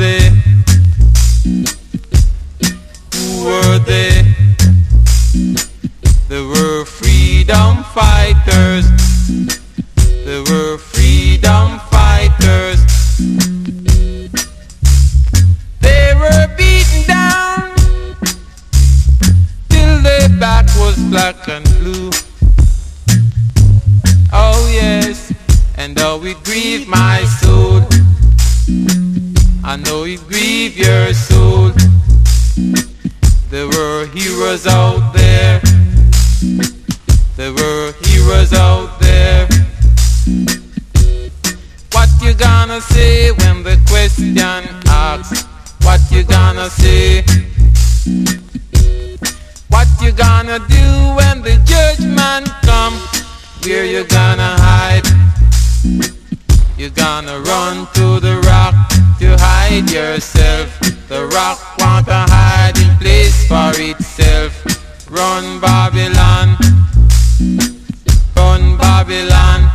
they? Who were they? They were freedom fighters. They were freedom fighters. They were beaten down till their back was black and blue. Oh yes, and oh it grieved my soul. I know it grieved your soul. There were heroes out there. There were heroes out there. What you gonna say when the question asks? What you gonna say? What you gonna do when the judgment come? Where you gonna hide? You gonna run to the rock to hide yourself. The rock want a hiding place for itself. Run Babylon, run Babylon.